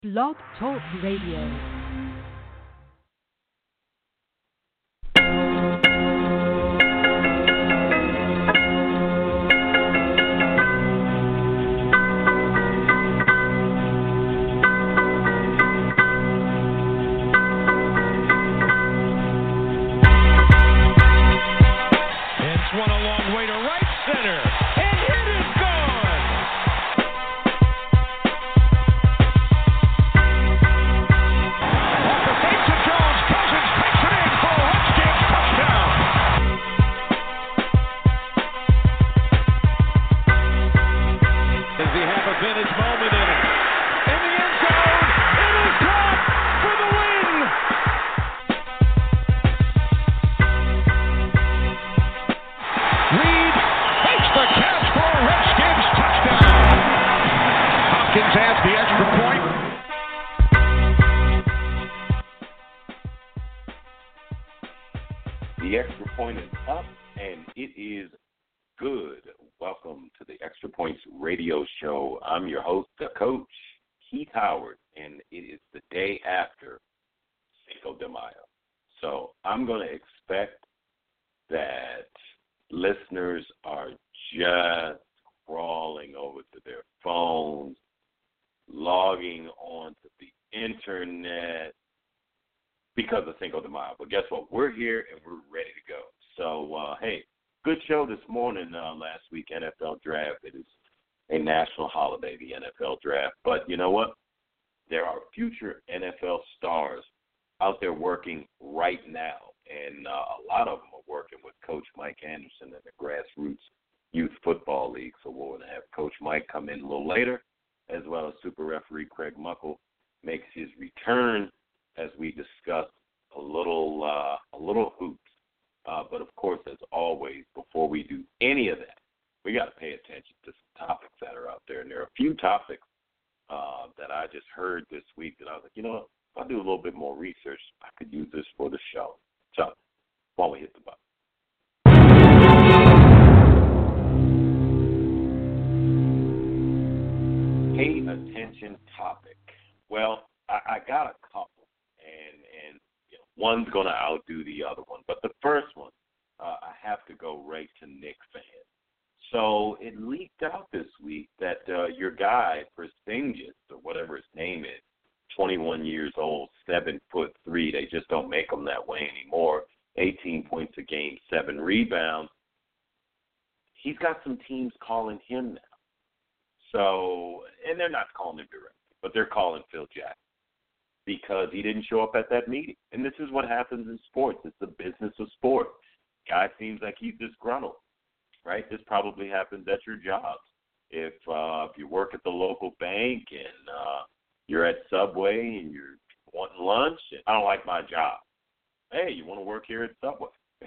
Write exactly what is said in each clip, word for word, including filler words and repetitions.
Blog Talk Radio. At that meeting. And this is what happens in sports. It's the business of sport. Guy seems like he's disgruntled, right? This probably happens at your jobs. If uh, if you work at the local bank and uh, you're at Subway and you're wanting lunch, and I don't like my job. Hey, you want to work here at Subway?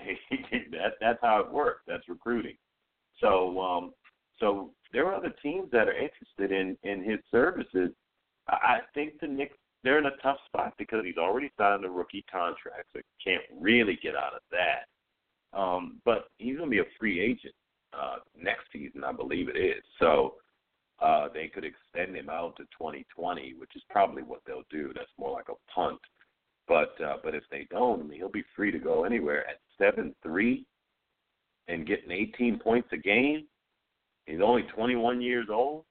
that that's how it works. That's recruiting. So um, so there are other teams that are interested in in his services. I think the Knicks, they're in a tough spot because he's already signed a rookie contract, so he can't really get out of that. Um, but he's going to be a free agent uh, next season, I believe it is. So uh, they could extend him out to twenty twenty, which is probably what they'll do. That's more like a punt. But uh, but if they don't, I mean, he'll be free to go anywhere at seven three and getting eighteen points a game. He's only twenty-one years old.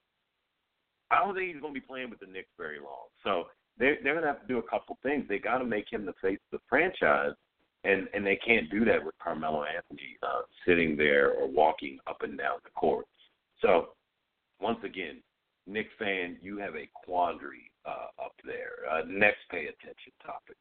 I don't think he's going to be playing with the Knicks very long. So They're, they're going to have to do a couple things. They got to make him the face of the franchise, and, and they can't do that with Carmelo Anthony uh, sitting there or walking up and down the court. So, once again, Knicks fan, you have a quandary uh, up there. Uh, next pay attention topic.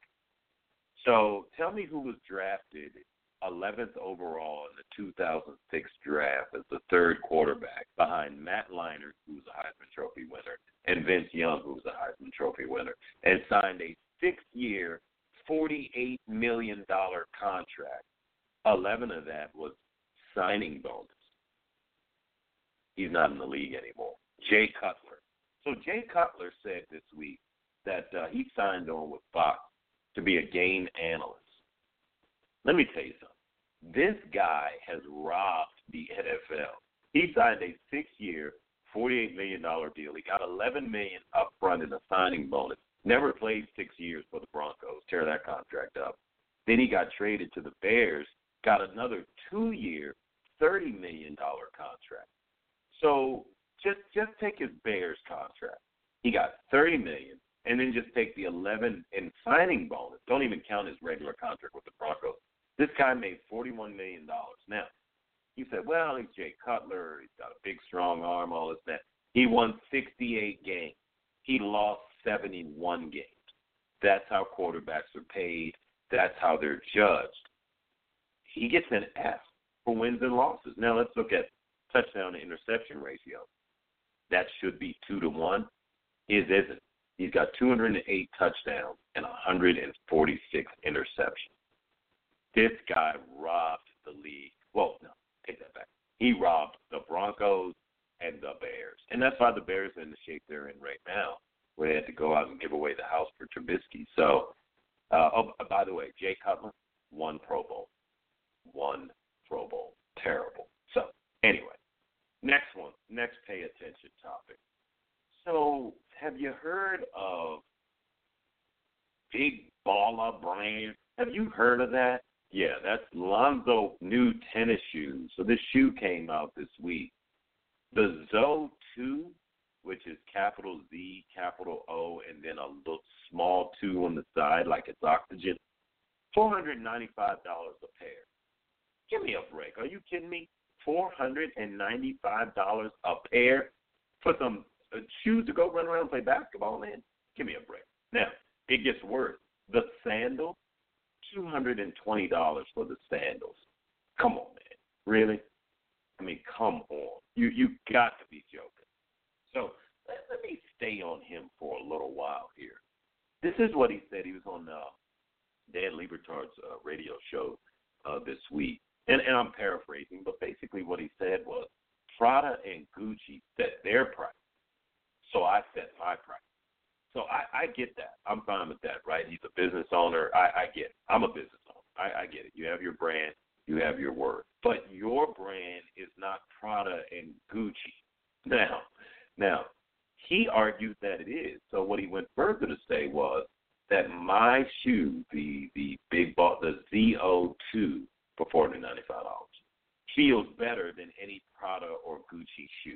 So, tell me who was drafted eleventh overall in the two thousand six draft as the third quarterback behind Matt Leinart, who's a Heisman Trophy winner, and Vince Young, who's a Heisman Trophy winner, and signed a six-year, forty-eight million dollars contract. eleven of that was signing bonus. He's not in the league anymore. Jay Cutler. So Jay Cutler said this week that uh, he signed on with Fox to be a game analyst. Let me tell you something. This guy has robbed the N F L. He signed a six-year, forty-eight million dollars deal. He got eleven million dollars up front in a signing bonus. Never played six years for the Broncos. Tear that contract up. Then he got traded to the Bears, got another two-year, thirty million dollars contract. So just just take his Bears contract. He got thirty million dollars, and then just take the eleven in signing bonus. Don't even count his regular contract with the Broncos. This guy made forty-one million dollars. Now, you said, well, he's Jay Cutler. He's got a big, strong arm, all this, that. He won sixty-eight games. He lost seventy-one games. That's how quarterbacks are paid. That's how they're judged. He gets an F for wins and losses. Now, let's look at touchdown to interception ratio. That should be two to one. His isn't. He's got two hundred eight touchdowns and one hundred forty-six interceptions. This guy robbed the league. Well, no, take that back. He robbed the Broncos and the Bears. And that's why the Bears are in the shape they're in right now, where they had to go out and give away the house for Trubisky. So, uh, oh, by the way, Jay Cutler, one Pro Bowl. One Pro Bowl. Terrible. So, anyway, next one. Next pay attention topic. So, have you heard of Big Baller Brand? Have you heard of that? Yeah, that's Lonzo new tennis shoes. So this shoe came out this week. The Zoe two, which is capital Z, capital O, and then a little small two on the side like it's oxygen, four hundred ninety-five dollars a pair. Give me a break. Are you kidding me? four hundred ninety-five dollars a pair for some uh, shoes to go run around and play basketball, man? Give me a break. Now, it gets worse. The sandals, two hundred twenty dollars for the sandals. Come on, man. Really? I mean, come on. You you got to be joking. So let, let me stay on him for a little while here. This is what he said. He was on uh, Dan Liebertard's uh, radio show uh, this week. And, and I'm paraphrasing, but basically what he said was Prada and Gucci set their price, so I set my price. So I, I get that. I'm fine with that, right? He's a business owner. I, I get it. I'm a business owner. I, I get it. You have your brand. You have your word. But your brand is not Prada and Gucci. Now, now he argued that it is. So what he went further to say was that my shoe, the the big ball, the Z O two for four hundred ninety-five dollars, feels better than any Prada or Gucci shoe.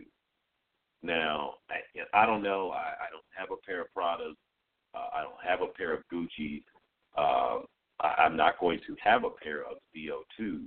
Now, I, I don't know. I, I don't have a pair of Pradas. Uh, I don't have a pair of Gucci. Uh, I, I'm not going to have a pair of Z O twos.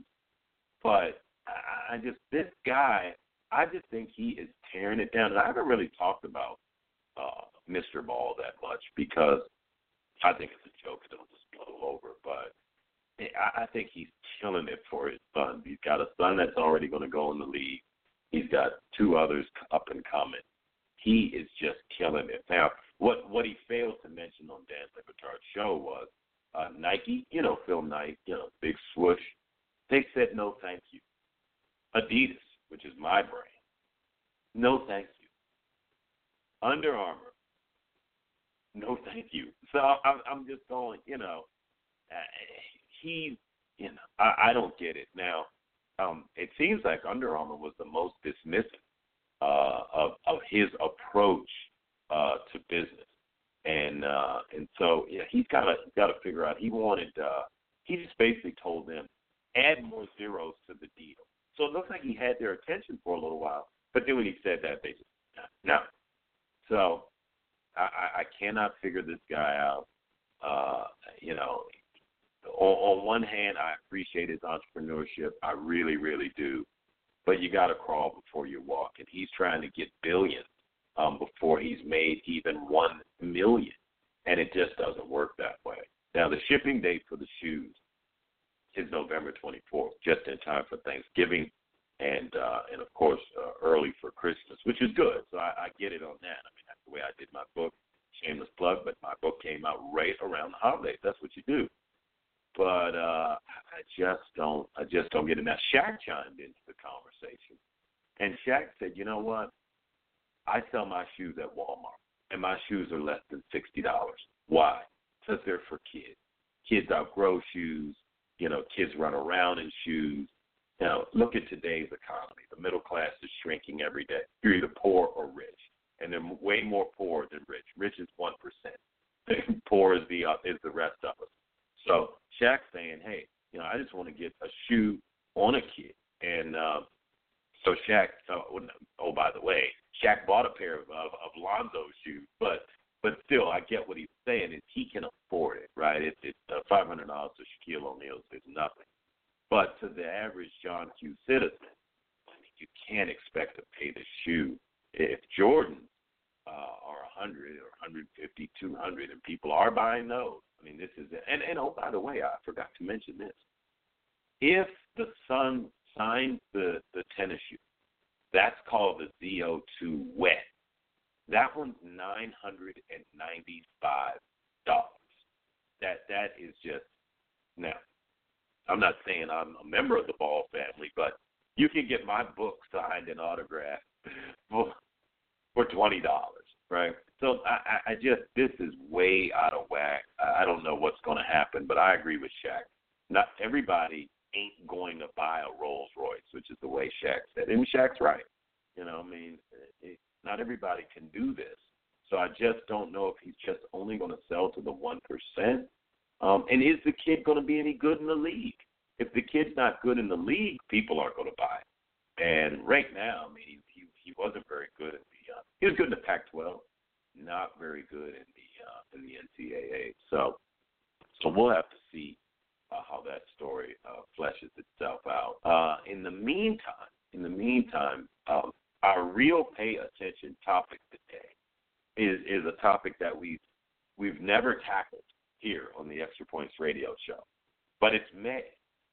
But I, I just, this guy, I just think he is tearing it down. And I haven't really talked about uh, Mister Ball that much because I think it's a joke. It'll just blow over. But I, I think he's killing it for his son. He's got a son that's already going to go in the league. He's got two others up and coming. He is just killing it. Now, what what he failed to mention on Dan Liebertard's show was uh, Nike, you know, Phil Knight, you know, big swoosh. They said no thank you. Adidas, which is my brand, no thank you. Under Armour, no thank you. So I'm, I'm just going, you know, uh, he, you know, I, I don't get it. Now, Um, it seems like Under Armour was the most dismissive uh, of, of his approach uh, to business, and uh, and so yeah, he's got to got to figure out. He wanted uh, he just basically told them add more zeros to the deal. So it looks like he had their attention for a little while, but then when he said that, they just no. So I, I cannot figure this guy out. Uh, you know. On, on one hand, I appreciate his entrepreneurship. I really, really do. But you got to crawl before you walk. And he's trying to get billions um, before he's made even one million. And it just doesn't work that way. Now, the shipping date for the shoes is November twenty-fourth, just in time for Thanksgiving and, uh, and of course, uh, early for Christmas, which is good. So I, I get it on that. I mean, that's the way I did my book. Shameless plug, but my book came out right around the holidays. That's what you do. But uh, I just don't. I just don't get it. Now, Shaq chimed into the conversation, and Shaq said, "You know what? I sell my shoes at Walmart, and my shoes are less than sixty dollars. Why? Because they're for kids. Kids outgrow shoes. You know, kids run around in shoes. You know, look at today's economy. The middle class is shrinking every day. You're either poor or rich, and they're way more poor than rich. Rich is one percent. Poor is the uh, is the rest of us. So Shaq's saying, hey, you know, I just want to get a shoe on a kid. And uh, so Shaq, uh, oh, by the way, Shaq bought a pair of, of, of Lonzo's shoes, but but still, I get what he's saying is he can afford it, right? It's it, uh, five hundred dollars to Shaquille O'Neal is nothing. But to the average John Q. citizen, I mean, you can't expect to pay the shoe. If Jordan uh, are one hundred or one fifty, two hundred, and people are buying those, I mean, this is it. And, and oh, by the way, I forgot to mention this. If the Sun signs the, the tennis shoe, that's called the Z O two wet. That one's nine hundred ninety-five dollars. That that is just now. I'm not saying I'm a member of the Ball family, but you can get my book signed and autographed for for twenty dollars, right? So I, I just this is way out of whack. I don't know what's going to happen, but I agree with Shaq. Not everybody ain't going to buy a Rolls Royce, which is the way Shaq said. And Shaq's right. You know, I mean, it, not everybody can do this. So I just don't know if he's just only going to sell to the one percent. Um, and is the kid going to be any good in the league? If the kid's not good in the league, people aren't going to buy it. And right now, I mean, he he, he wasn't very good in the uh, he was good in the Pac twelve, not very good in the uh, in the N C double A. So so we'll have to see uh, how that story uh, fleshes itself out. Uh, in the meantime, in the meantime, um, our real pay attention topic today is is a topic that we've we've never tackled here on the Extra Points Radio Show, but it's May.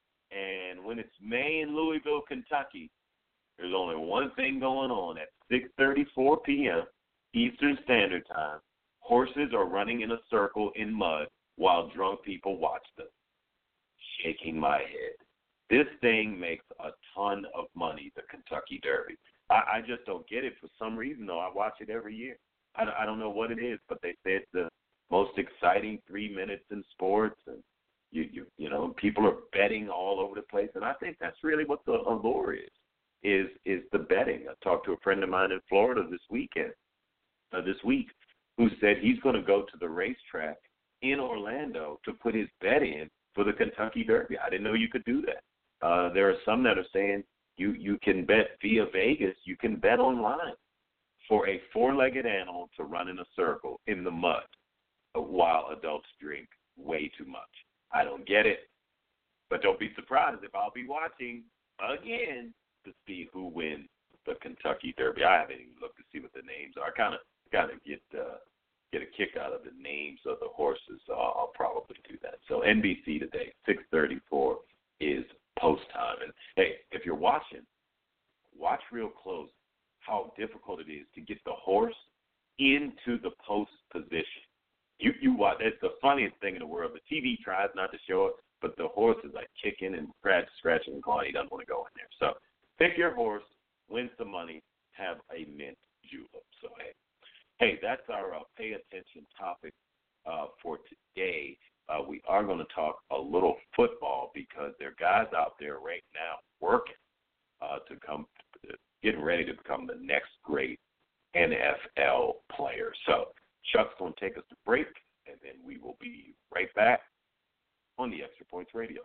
And when it's May in Louisville, Kentucky, there's only one thing going on. At six thirty-four p.m. Eastern Standard Time, horses are running in a circle in mud while drunk people watch them. Shaking my head. This thing makes a ton of money, the Kentucky Derby. I, I just don't get it. For some reason, though, I watch it every year. I, I don't know what it is, but they say it's the most exciting three minutes in sports, and You, you you know, people are betting all over the place, and I think that's really what the allure is, is is the betting. I talked to a friend of mine in Florida this weekend, uh, this week, who said he's going to go to the racetrack in Orlando to put his bet in for the Kentucky Derby. I didn't know you could do that. Uh, there are some that are saying you, you can bet via Vegas. You can bet online for a four-legged animal to run in a circle in the mud while adults drink way too much. I don't get it, but don't be surprised if I'll be watching again to see who wins the Kentucky Derby. I haven't even looked to see what the names are. I kind of kind of get uh, get a kick out of the names of the horses, so I'll, I'll probably do that. So N B C today, six thirty-four is post time. And hey, if you're watching, watch real close how difficult it is to get the horse into the post position. You you watch. It's the funniest thing in the world. The T V tries not to show it, but the horse is like kicking and scratch, scratching and clawing. He doesn't want to go in there. So pick your horse, win some money, have a mint julep. So hey, hey, that's our uh, pay attention topic uh, for today. Uh, we are going to talk a little football because there are guys out there right now working uh, to come, getting ready to become the next great N F L player. So Chuck's going to take us to break, and then we will be right back on the Extra Points Radio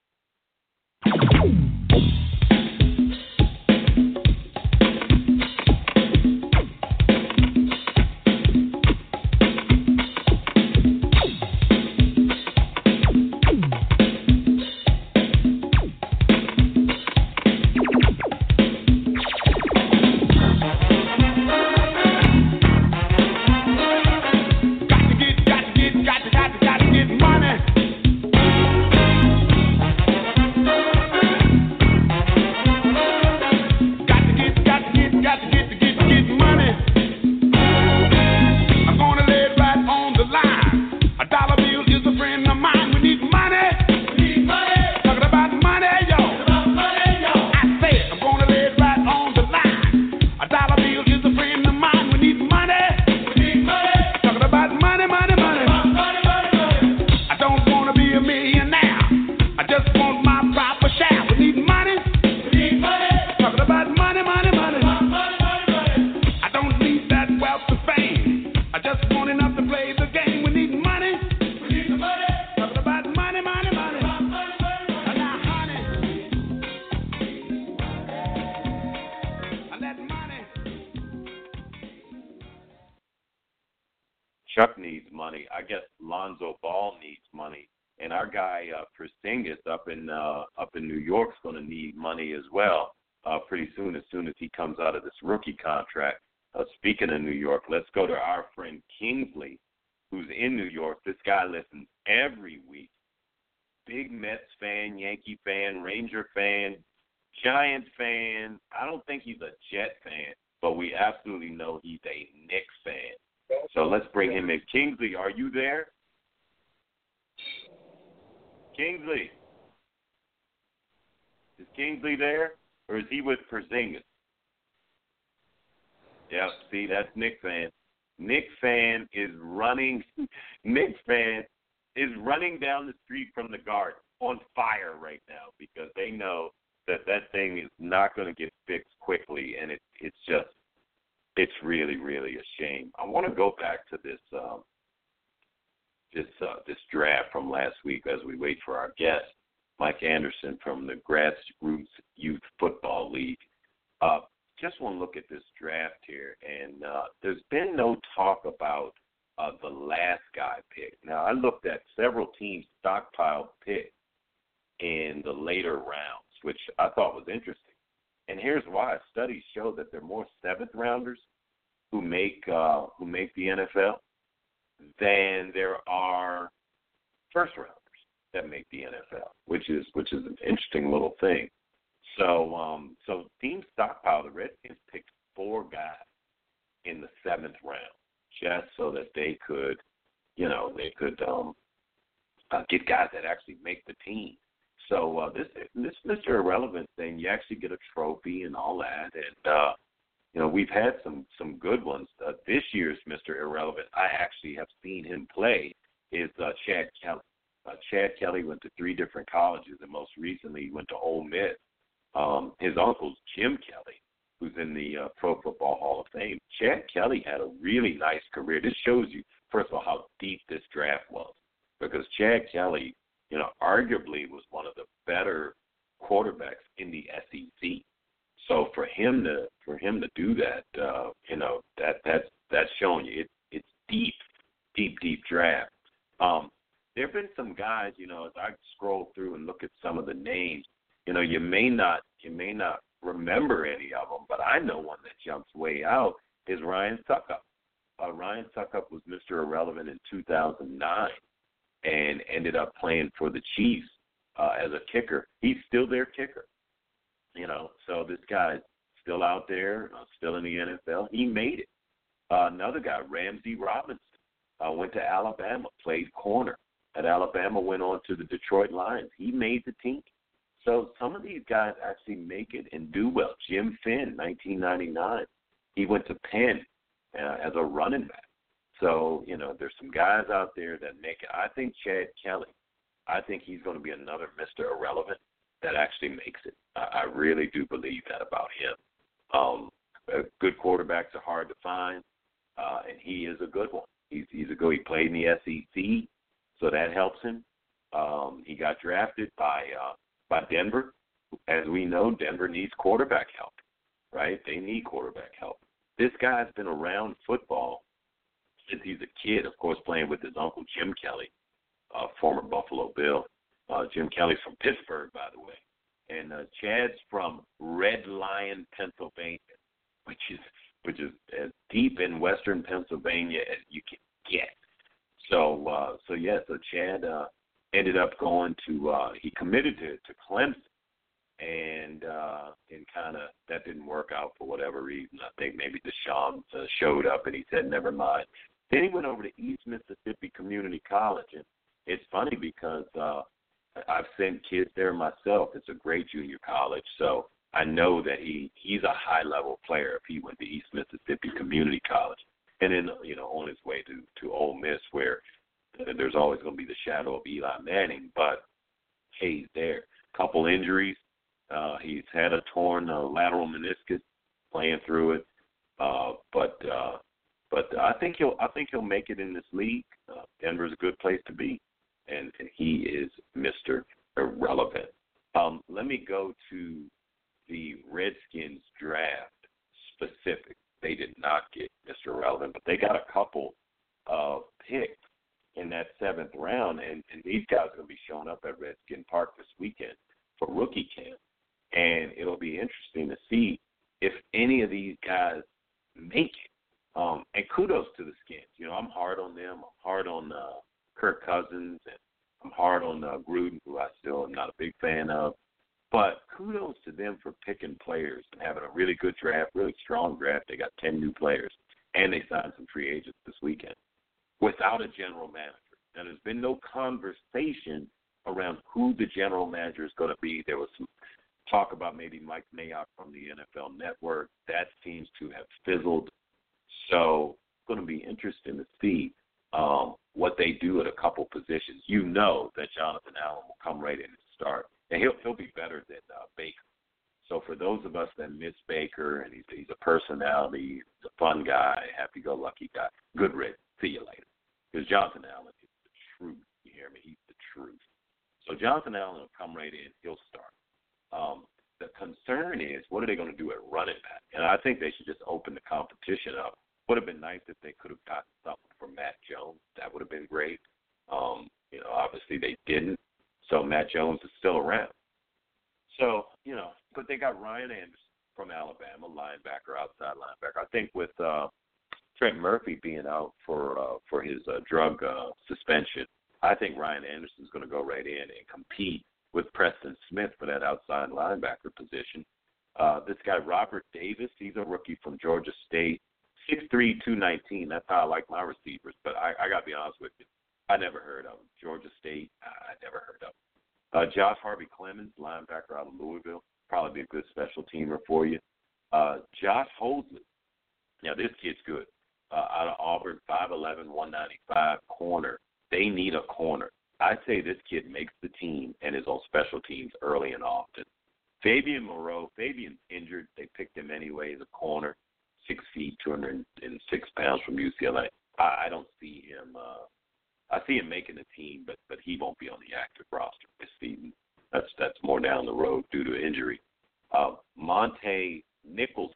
Show. needs money. I guess Lonzo Ball needs money, and our guy uh, Porzingis up in uh, up in New York's going to need money as well uh, pretty soon. As soon as he comes out of this rookie contract. Uh, speaking of New York, let's go to our friend Kingsley, who's in New York. This guy listens every week. Big Mets fan, Yankee fan, Ranger fan, Giants fan. I don't think he's a Jet fan, but we absolutely know he's a Knicks fan. So let's bring him in. Kingsley, are you there? Kingsley. Is Kingsley there, or is he with Porzingis? Yeah, see, that's Knicks fan. Knicks fan is running. Knicks fan is running down the street from the Garden on fire right now because they know that that thing is not going to get fixed quickly, and it, it's just, it's really, really a shame. I want to go back to this um, this uh, this draft from last week as we wait for our guest, Mike Anderson from the Grassroots Youth Football League. Uh, just want to look at this draft here, and uh, there's been no talk about uh, the last guy picked. Now, I looked at several teams' stockpiled picks in the later rounds, which I thought was interesting. And here's why. Studies show that there are more seventh-rounders who make uh, who make the N F L than there are first-rounders that make the N F L, which is which is an interesting little thing. So, um, so teams stockpile. The Redskins picked four guys in the seventh round just so that they could, you know, they could um, uh, get guys that actually make the team. So uh, this this Mister Irrelevant thing, you actually get a trophy and all that, and uh, you know we've had some some good ones. Uh, this year's Mister Irrelevant, I actually have seen him play. Is uh, Chad Kelly. Uh, Chad Kelly went to three different colleges, and most recently he went to Ole Miss. Um, his uncle's Jim Kelly, who's in the uh, Pro Football Hall of Fame. Chad Kelly had a really nice career. This shows you, first of all, how deep this draft was, because Chad Kelly, you know, arguably was one of the better quarterbacks in the S E C. So for him to for him to do that, uh, you know, that that's that's showing you it, it's deep, deep, deep draft. Um, there have been some guys, you know, as I scroll through and look at some of the names, you know, you may not you may not remember any of them, but I know one that jumps way out is Ryan Suckup. Uh, Ryan Suckup was Mister Irrelevant in two thousand nine and ended up playing for the Chiefs uh, as a kicker. He's still their kicker, you know. So this guy's still out there, uh, still in the N F L. He made it. Uh, another guy, Ramsey Robinson, uh, went to Alabama, played corner at Alabama, went on to the Detroit Lions. He made the team. So some of these guys actually make it and do well. Jim Finn, nineteen ninety-nine, he went to Penn uh, as a running back. So, you know, there's some guys out there that make it. I think Chad Kelly, I think he's going to be another Mister Irrelevant that actually makes it. I, I really do believe that about him. Um, uh, good quarterbacks are hard to find, uh, and he is a good one. He's, he's a good. He played in the S E C, so that helps him. Um, he got drafted by uh, by Denver. As we know, Denver needs quarterback help, right? They need quarterback help. This guy's been around football since he's a kid, of course, playing with his uncle, Jim Kelly, uh, former Buffalo Bill. Uh, Jim Kelly's from Pittsburgh, by the way. And uh, Chad's from Red Lion, Pennsylvania, which is which is as deep in western Pennsylvania as you can get. So, uh, so yeah, so Chad uh, ended up going to, uh, he committed to, to Clemson, and uh, and kind of that didn't work out for whatever reason. I think maybe Deshaun uh, showed up and he said, never mind. Then he went over to East Mississippi Community College, and it's funny because uh, I've sent kids there myself. It's a great junior college, so I know that he, he's a high-level player if he went to East Mississippi Community College. And then, you know, on his way to, to Ole Miss, where there's always going to be the shadow of Eli Manning, but hey, he's there. Couple injuries. Uh, he's had a torn uh, lateral meniscus, playing through it. Uh, but uh, but I think he'll I think he'll make it in this league. Uh, Denver's a good place to be, and, and he is Mister Irrelevant. Um, let me go to the Redskins draft specific. They did not get Mister Irrelevant, but they got a couple of picks in that seventh round, and, and these guys are going to be showing up at Redskin Park this weekend for rookie camp. And it'll be interesting to see if any of these guys make it. Um, and kudos to the Skins. You know, I'm hard on them. I'm hard on uh, Kirk Cousins, and I'm hard on uh, Gruden, who I still am not a big fan of. But kudos to them for picking players and having a really good draft, really strong draft. They got ten new players, and they signed some free agents this weekend without a general manager. Now, there's been no conversation around who the general manager is going to be. There was some talk about maybe Mike Mayock from the N F L Network. That seems to have fizzled. So it's going to be interesting to see um, what they do at a couple positions. You know that Jonathan Allen will come right in and start, and he'll he'll be better than uh, Baker. So for those of us that miss Baker, and he's, he's a personality, he's a fun guy, happy-go-lucky guy, good riddance. See you later. Because Jonathan Allen is the truth. You hear me? He's the truth. So Jonathan Allen will come right in. He'll start. Um, the concern is, what are they going to do at running back? And I think they should just open the competition up. Would have been nice if they could have gotten something from Matt Jones. That would have been great. Um, you know, obviously they didn't. So Matt Jones is still around. So, you know, but they got Ryan Anderson from Alabama, linebacker, outside linebacker. I think with uh, Trent Murphy being out for uh, for his uh, drug uh, suspension, I think Ryan Anderson is going to go right in and compete with Preston Smith for that outside linebacker position. Uh, this guy, Robert Davis, he's a rookie from Georgia State, six three, two nineteen. That's how I like my receivers. But I, I got to be honest with you, I never heard of him. Georgia State, I never heard of him. Uh, Josh Harvey Clemens, linebacker out of Louisville, probably be a good special teamer for you. Uh, Josh Hosley, now this kid's good. Uh, out of Auburn, five eleven, one ninety-five, corner. They need a corner. I'd say this kid makes the team and is on special teams early and often. Fabian Moreau, Fabian's injured. They picked him anyway as a corner, six feet, two hundred six pounds from U C L A. I, I don't see him. Uh, I see him making the team, but but he won't be on the active roster this season. That's that's more down the road due to injury. Uh, Monte Nicholson,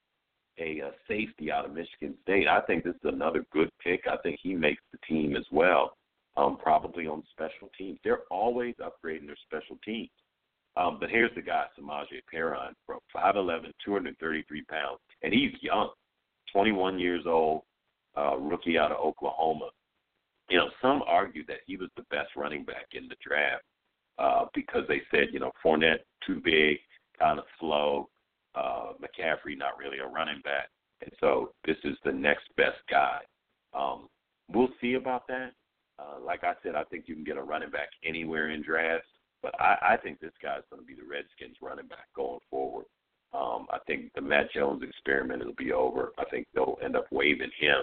a, a safety out of Michigan State. I think this is another good pick. I think he makes the team as well, um, probably on special teams. They're always upgrading their special teams. Um, but here's the guy, Samaje Perine, from five eleven, two hundred thirty-three pounds, and he's young, twenty-one years old, uh, rookie out of Oklahoma. You know, some argue that he was the best running back in the draft uh, because they said, you know, Fournette too big, kind of slow, uh, McCaffrey not really a running back, and so this is the next best guy. Um, we'll see about that. Uh, like I said, I think you can get a running back anywhere in drafts, but I, I think this guy's going to be the Redskins running back going forward. Um, I think the Matt Jones experiment will be over. I think they'll end up waiving him.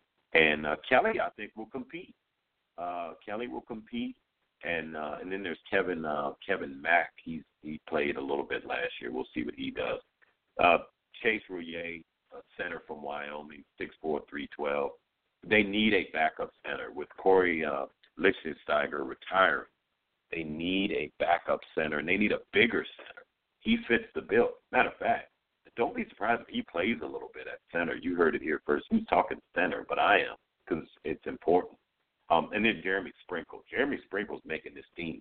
And uh, Kelly, I think, will compete. Uh, Kelly will compete, and uh, and then there's Kevin uh, Kevin Mack. He's he played a little bit last year. We'll see what he does. Uh, Chase Roullier, a center from Wyoming, six four, three twelve. They need a backup center with Corey uh, Lichtensteiger retiring. They need a backup center, and they need a bigger center. He fits the bill. Matter of fact, don't be surprised if he plays a little bit at center. You heard it here first. Who's talking center? But I am, because it's important. Um, and then Jeremy Sprinkle. Jeremy Sprinkle's making this team.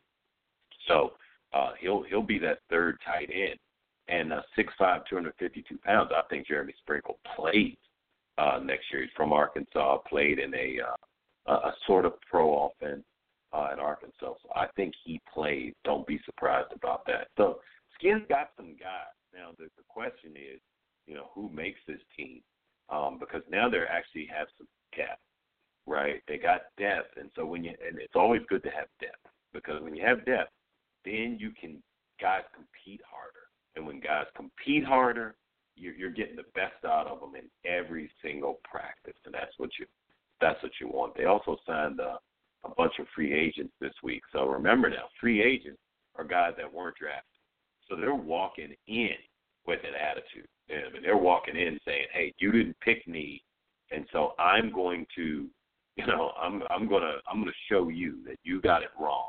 So uh, he'll he'll be that third tight end. And uh, six five, two hundred fifty-two pounds, I think Jeremy Sprinkle plays uh, next year. He's from Arkansas, played in a, uh, a sort of pro offense uh, at Arkansas. So I think he plays. Don't be surprised about that. So Skins got some guys. Now the, the question is, you know, who makes this team? Um, because now they actually have some depth. Right, they got depth, and so when you and it's always good to have depth, because when you have depth, then you can guys compete harder, and when guys compete harder, you're, you're getting the best out of them in every single practice, and that's what you that's what you want. They also signed a, a bunch of free agents this week, so remember now, free agents are guys that weren't drafted, so they're walking in with an attitude. I mean, they're walking in saying, "Hey, you didn't pick me, and so I'm going to." You know, I'm I'm gonna I'm gonna show you that you got it wrong,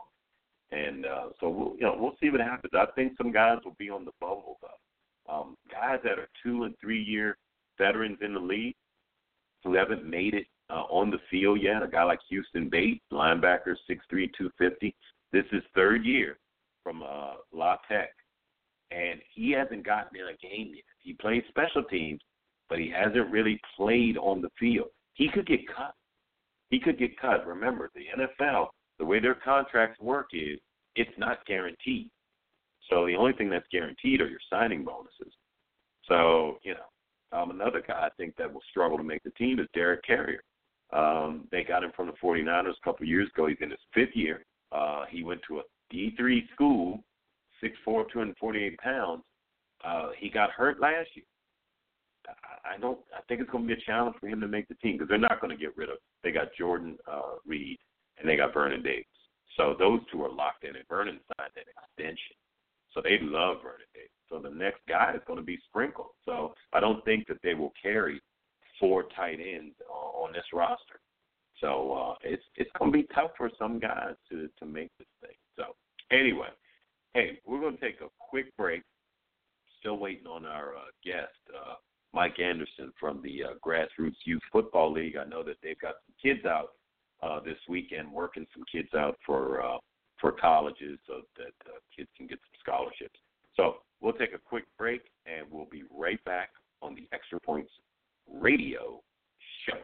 and uh, so we'll you know we'll see what happens. I think some guys will be on the bubble though. Um, guys that are two and three year veterans in the league who haven't made it uh, on the field yet. A guy like Houston Bates, linebacker, six three, two fifty. This is third year from uh, La Tech, and he hasn't gotten in a game yet. He plays special teams, but he hasn't really played on the field. He could get cut. He could get cut. Remember, the N F L, the way their contracts work is it's not guaranteed. So the only thing that's guaranteed are your signing bonuses. So, you know, um, another guy I think that will struggle to make the team is Derek Carrier. Um, they got him from the 49ers a couple of years ago. He's in his fifth year. Uh, he went to a D three school, six foot four, two hundred forty-eight pounds. Uh, he got hurt last year. I don't. I think it's going to be a challenge for him to make the team because they're not going to get rid of. They got Jordan uh, Reed and they got Vernon Davis. So those two are locked in, and Vernon signed an extension. So they love Vernon Davis. So the next guy is going to be sprinkled. So I don't think that they will carry four tight ends on this roster. So uh, it's it's going to be tough for some guys to, to make this thing. So anyway, hey, we're going to take a quick break. Still waiting on our uh, guest, uh, Mike Anderson from the uh, Grassroots Youth Football League. I know that they've got some kids out uh, this weekend, working some kids out for uh, for colleges so that uh, kids can get some scholarships. So we'll take a quick break, and we'll be right back on the Extra Points Radio Show.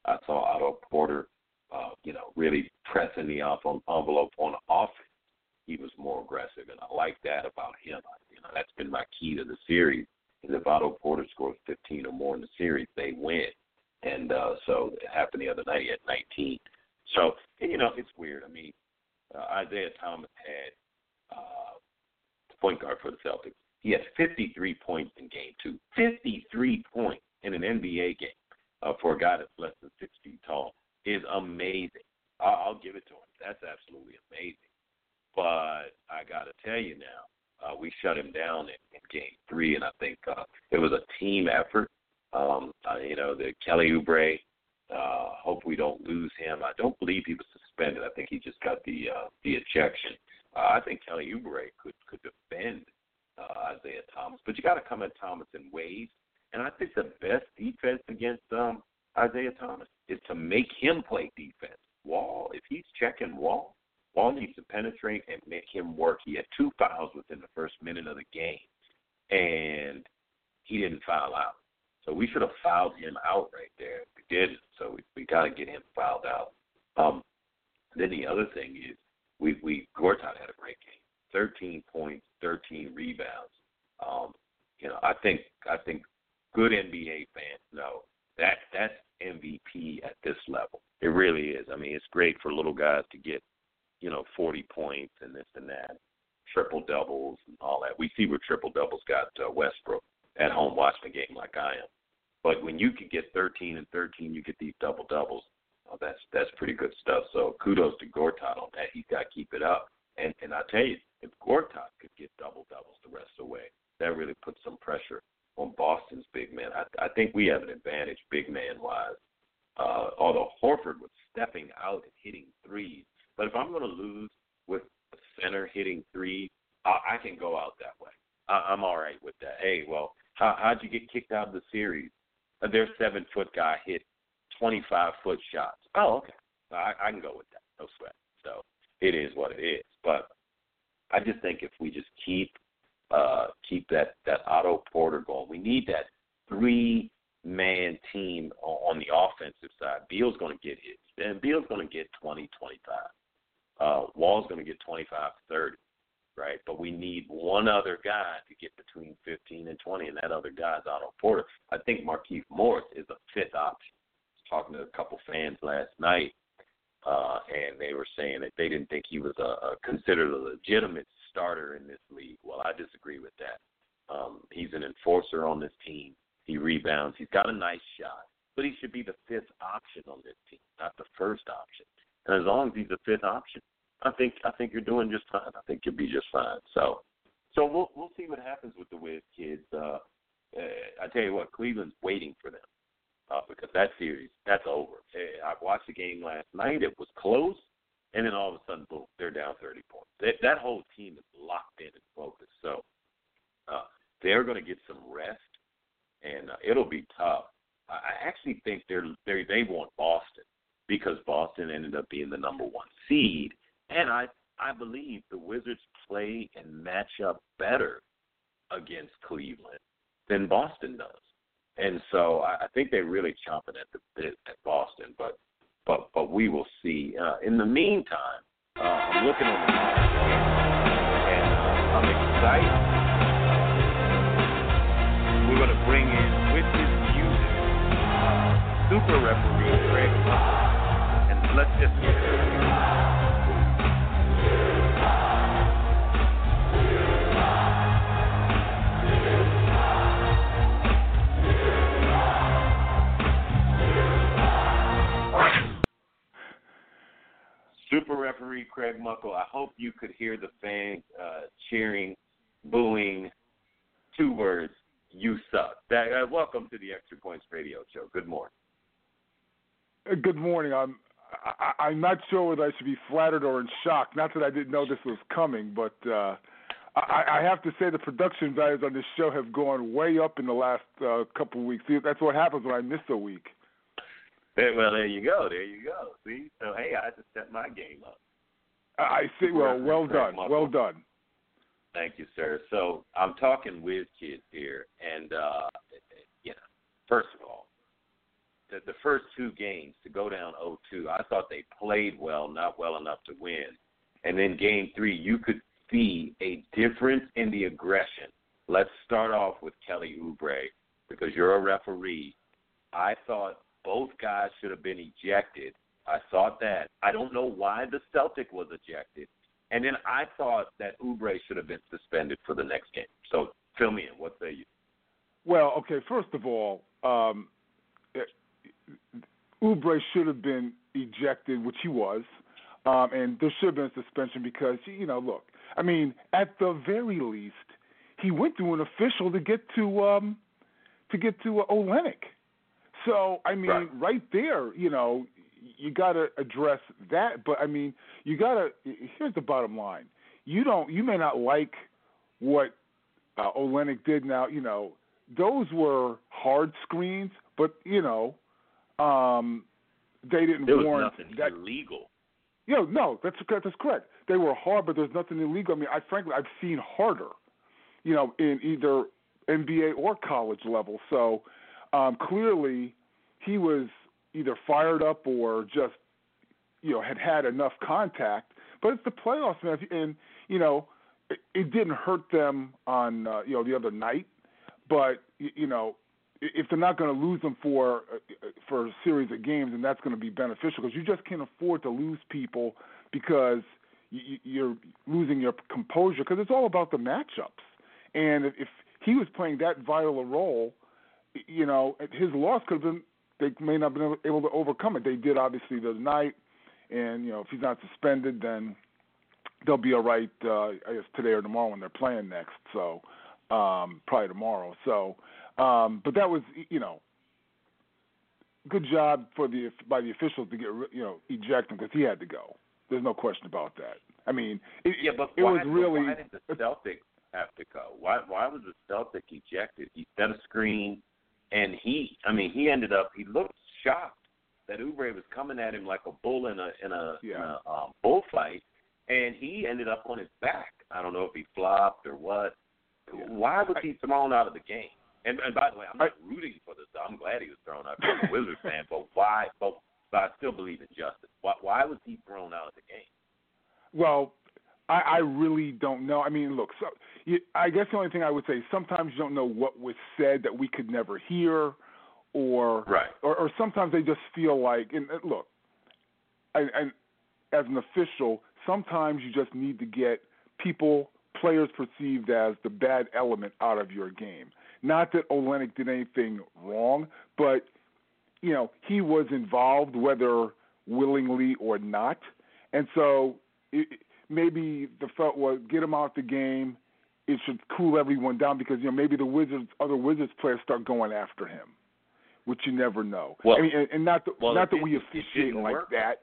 I saw Otto Porter, uh, you know, really pressing the envelope on the offense. He was more aggressive, and I like that about him. You know, that's been my key to the series. Is if Otto Porter scores fifteen or more in the series, they win. And uh, so it happened the other night. He had nineteen. So, and, you know, it's weird. I mean, uh, Isaiah Thomas had uh, the point guard for the Celtics. He had fifty-three points in game two. fifty-three points in an N B A game uh, for a guy that's less than six feet tall is amazing. I'll, I'll give it to him. That's absolutely amazing. But I got to tell you now, uh, we shut him down in, in game three, and I think uh, it was a team effort. Um, uh, you know, the Kelly Oubre, uh, hope we don't lose him. I don't believe he was suspended. I think he just got the uh, the ejection. Uh, I think Kelly Oubre could, could defend uh, Isaiah Thomas, but you got to come at Thomas in waves. And I think the best defense against um, Isaiah Thomas is to make him play defense. Wall, if he's checking Wall, Wall needs to penetrate and make him work. He had two fouls within the first minute of the game, and he didn't foul out. So we should have fouled him out right there. We didn't, so we, we got to get him fouled out. Um, then the other thing is we, we Gortat had a great game, thirteen points, thirteen rebounds. Um, you know, I think I think good N B A fans know that that's M V P at this level. It really is. I mean, it's great for little guys to get, you know, forty points and this and that, triple doubles and all that. We see what triple doubles got uh, Westbrook at home watching the game like I am. But when you can get thirteen and thirteen, you get these double doubles. Oh, that's that's pretty good stuff. So kudos to Gortat on that. He's got to keep it up. And and I tell you, if Gortat could get double doubles the rest of the way, that really puts some pressure on Boston's big man. I, I think we have an advantage big man wise. Uh, although Horford was stepping out and hitting threes, but if I'm going to lose with a center hitting threes, I, I can go out that way. I, I'm all right with that. Hey, well, how, how'd you get kicked out of the series? Uh, their seven-foot guy hit twenty-five-foot shots. Oh, okay. I, I can go with that. No sweat. So it is what it is. But I just think if we just keep uh, keep that, that Otto Porter going, we need that three-man team on the offensive side. Beal's going to get hits. And Beal's going to get twenty, twenty-five. Uh, Wall's going to get twenty-five, thirty. Right, but we need one other guy to get between fifteen and twenty, and that other guy is Otto Porter. I think Markieff Morris is a fifth option. I was talking to a couple fans last night, uh, and they were saying that they didn't think he was a, a considered a legitimate starter in this league. Well, I disagree with that. Um, he's an enforcer on this team. He rebounds. He's got a nice shot, but he should be the fifth option on this team, not the first option. And as long as he's the fifth option, I think I think you're doing just fine. I think you'll be just fine. So, so we'll we'll see what happens with the Wiz kids. Uh, uh, I tell you what, Cleveland's waiting for them uh, because that series that's over. Uh, I watched the game last night. It was close, and then all of a sudden, boom, they're down thirty points. That, that whole team is locked in and focused. So uh, they're going to get some rest, and uh, it'll be tough. I, I actually think they're they they want Boston because Boston ended up being the number one seed. And I, I believe the Wizards play and match up better against Cleveland than Boston does. And so I, I think they're really chomping at the bit at Boston, but but but we will see. Uh, in the meantime, uh, I'm looking at the and uh, I'm excited. We're going to bring in, with his music, uh, super referee Craig Russell. And let's just get it. Super referee Craig Muckle, I hope you could hear the fans uh, cheering, booing, two words, you suck. That, uh, welcome to the Extra Points Radio Show. Good morning. Good morning. I'm I, I'm not sure whether I should be flattered or in shock. Not that I didn't know this was coming, but uh, I, I have to say the production values on this show have gone way up in the last uh, couple of weeks. See, that's what happens when I miss a week. Well, there you go. There you go. See? So, hey, I just set my game up. I see. Well, well done. Well done. Thank you, sir. So I'm talking with kids here, and, uh, you know, first of all, the, the first two games to go down oh two, I thought they played well, not well enough to win. And then game three, you could see a difference in the aggression. Let's start off with Kelly Oubre, because you're a referee. I thought both guys should have been ejected. I thought that. I don't know why the Celtic was ejected. And then I thought that Oubre should have been suspended for the next game. So fill me in. What say you? Well, okay, first of all, um, Oubre should have been ejected, which he was. Um, and there should have been a suspension because, you know, look, I mean, at the very least, he went through an official to get to um, to get to uh, Olenek. So, I mean, right. right there, you know, you got to address that. But, I mean, you got to – here's the bottom line. You don't – you may not like what uh, Olenek did now. You know, those were hard screens, but, you know, um, they didn't there was warrant nothing that – illegal. You know, no, that's that's correct. They were hard, but there's nothing illegal. I mean, I frankly, I've seen harder, you know, in either N B A or college level. So um, clearly, he was either fired up or just, you know, had had enough contact. But it's the playoffs, man, and you know, it, it didn't hurt them on uh, you know the other night. But you know, if they're not going to lose them for for a series of games, then that's going to be beneficial because you just can't afford to lose people because you, you're losing your composure because it's all about the matchups. And if he was playing that vital a role, you know, his loss could have been they may not have been able to overcome it. They did obviously the other night, and you know if he's not suspended, then they'll be all right. Uh, I guess today or tomorrow when they're playing next. So um, probably tomorrow. So. Um, but that was, you know, good job for the by the officials to get, you know, eject him because he had to go. There's no question about that. I mean, it, yeah, but it why, was really. Why did the Celtics have to go? Why why was the Celtic ejected? He set a screen, and he, I mean, he ended up. He looked shocked that Oubre was coming at him like a bull in a in a, yeah. in a um, bullfight, and he ended up on his back. I don't know if he flopped or what. Yeah. Why was he thrown out of the game? And, and by the way, I'm not I, rooting for this. I'm glad he was thrown out. I'm a Wizards fan, but why? But, but I still believe in justice. Why, why was he thrown out of the game? Well, I, I really don't know. I mean, look, so you, I guess the only thing I would say, sometimes you don't know what was said that we could never hear, or right. or, or sometimes they just feel like. And look, and, and as an official, sometimes you just need to get people, players perceived as the bad element out of your game. Not that Olenek did anything wrong, but, you know, he was involved, whether willingly or not. And so it, maybe the thought was get him out the game. It should cool everyone down because, you know, maybe the Wizards, other Wizards players start going after him, which you never know. Well, I mean, and, and not, the, well, not that it, we it, officiate it like work. that.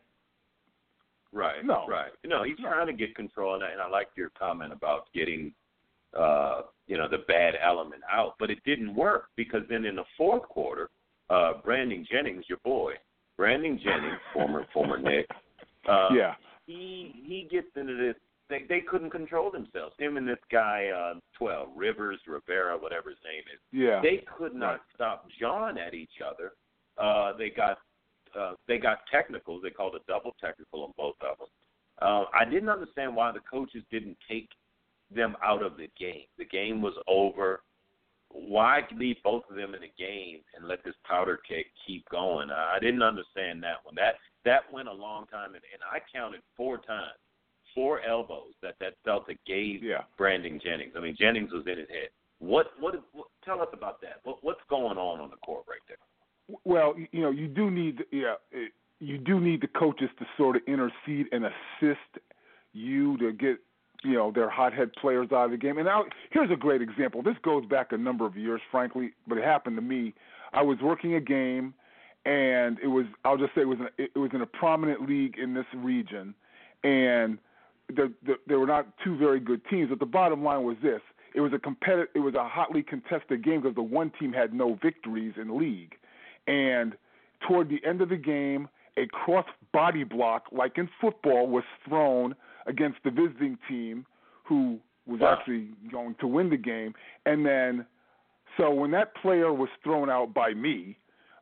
Right, no. right. No, he's no. trying to get control, and I, and I liked your comment about getting – Uh, you know, the bad element out. But it didn't work because then in the fourth quarter, uh, Brandon Jennings, your boy, Brandon Jennings, former former Knick, uh, yeah. he he gets into this. They they couldn't control themselves. Him and this guy, uh, twelve Rivers Rivera, whatever his name is. Yeah. They could not right. stop John at each other. Uh, they got uh, they got technicals. They called a double technical on both of them. Uh, I didn't understand why the coaches didn't take them out of the game. The game was over. Why leave both of them in the game and let this powder keg keep going? I didn't understand that one. That that went a long time, and, and I counted four times, four elbows that that Celtic gave yeah. Brandon Jennings. I mean, Jennings was in his head. What what, what tell us about that? What, what's going on on the court right there? Well, you know, you do need yeah, you do need the coaches to sort of intercede and assist you to get, you know, their hothead players out of the game. And now, here's a great example. This goes back a number of years, frankly, but it happened to me. I was working a game, and it was, I'll just say it was, in a, it was in a prominent league in this region, and the, the, there were not two very good teams, but the bottom line was this. It was a competitive, it was a hotly contested game because the one team had no victories in league. And toward the end of the game, a cross body block, like in football, was thrown against the visiting team who was wow. actually going to win the game. And then, so when that player was thrown out by me,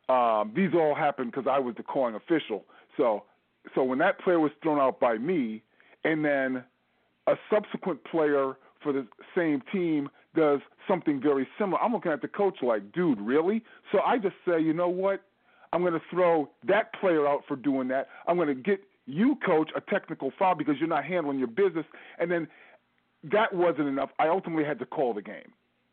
Um, these all happened because I was the calling official. So, so when that player was thrown out by me, and then a subsequent player for the same team does something very similar, I'm looking at the coach like, dude, really? So I just say, you know what? I'm going to throw that player out for doing that. I'm going to get you, coach, a technical foul because you're not handling your business. And then that wasn't enough. I ultimately had to call the game.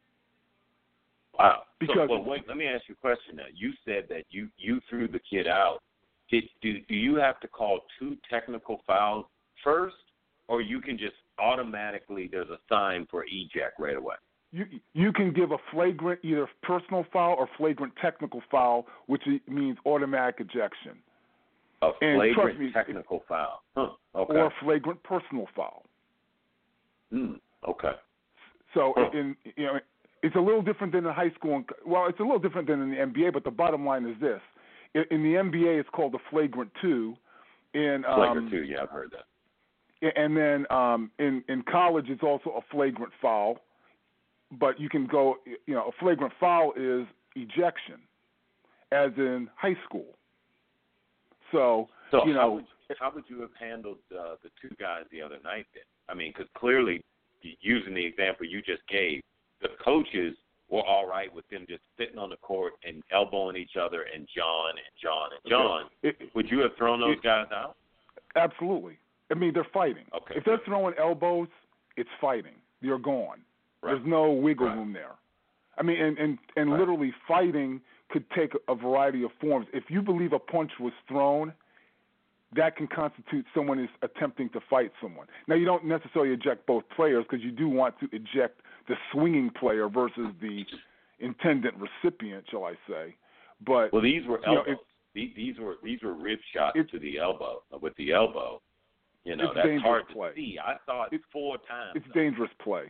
Wow. Because so, well, wait, let me ask you a question now. You said that you, you threw the kid out. Did, do, do you have to call two technical fouls first, or you can just automatically, there's a sign for eject right away? You you can give a flagrant either personal foul or flagrant technical foul, which means automatic ejection. A and flagrant me, technical if, foul. Huh. Okay. Or a flagrant personal foul. Mm, okay. So huh. in you know it's a little different than in high school. And, well, it's a little different than in the N B A, but the bottom line is this: in, in the N B A, it's called a flagrant two. In um, flagrant two, yeah, I've heard that. And then um, in in college, it's also a flagrant foul. But you can go, you know, a flagrant foul is ejection, as in high school. So, so you know, how would, how would you have handled uh, the two guys the other night then? I mean, because clearly, using the example you just gave, the coaches were all right with them just sitting on the court and elbowing each other and John and John and John. It, would you have thrown those it, guys out? Absolutely. I mean, they're fighting. Okay. If they're throwing elbows, it's fighting. You're gone. Right. There's no wiggle right. room there. I mean, and, and, and right. literally fighting could take a variety of forms. If you believe a punch was thrown, that can constitute someone is attempting to fight someone. Now, you don't necessarily eject both players because you do want to eject the swinging player versus the intended recipient, shall I say. But well, these were elbows. You know, these, these were these were rib shots it, to the elbow. With the elbow, you know, it's that's hard play. to see. I saw it it's, four times. It's though. dangerous play.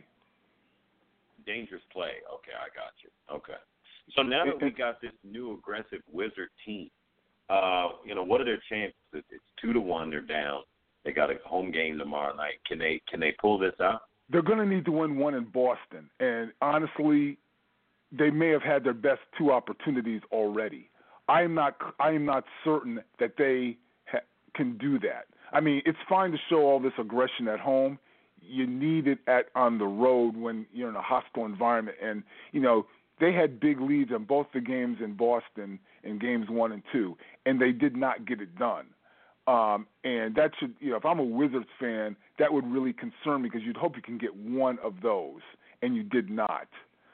Dangerous play. Okay, I got you. Okay. So now that we got this new aggressive Wizard team, uh, you know, what are their chances? It's two to one. They're down. They got a home game tomorrow night. Can they can they pull this out? They're going to need to win one in Boston, and honestly, they may have had their best two opportunities already. I am not I am not certain that they ha- can do that. I mean, it's fine to show all this aggression at home. You need it at on the road when you're in a hostile environment. And, you know, they had big leads in both the games in Boston in games one and two, and they did not get it done. Um, and that should, you know, if I'm a Wizards fan, that would really concern me because you'd hope you can get one of those, and you did not.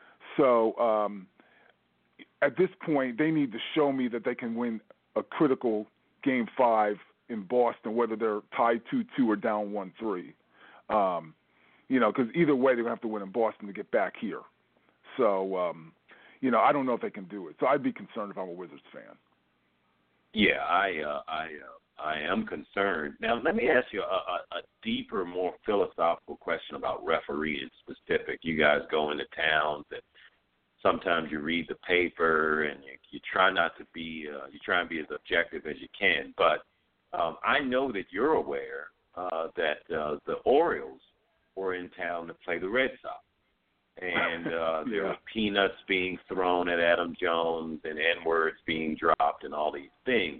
So um, at this point, they need to show me that they can win a critical game five in Boston, whether they're tied two two or down one three. Um, you know, because either way, they're going to have to win in Boston to get back here. So, um, you know, I don't know if they can do it. So I'd be concerned if I'm a Wizards fan. Yeah, I uh, I uh, I am concerned. Now, let me ask you a, a, a deeper, more philosophical question about refereeing specific. You guys go into towns and sometimes you read the paper and you, you try not to be, uh, you try and be as objective as you can. But um, I know that you're aware uh, that uh, the Orioles were in town to play the Red Sox. And uh, there yeah. were peanuts being thrown at Adam Jones and N-words being dropped and all these things.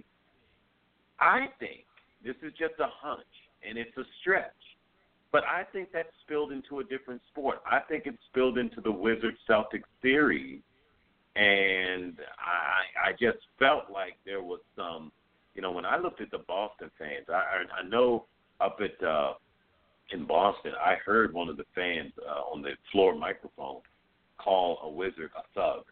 I think this is just a hunch, and it's a stretch. But I think that spilled into a different sport. I think it spilled into the Wizards-Celtics series, and I, I just felt like there was some, you know, when I looked at the Boston fans, I, I know up at uh, in Boston, I heard one of the fans uh, on the floor microphone call a Wizard a thug.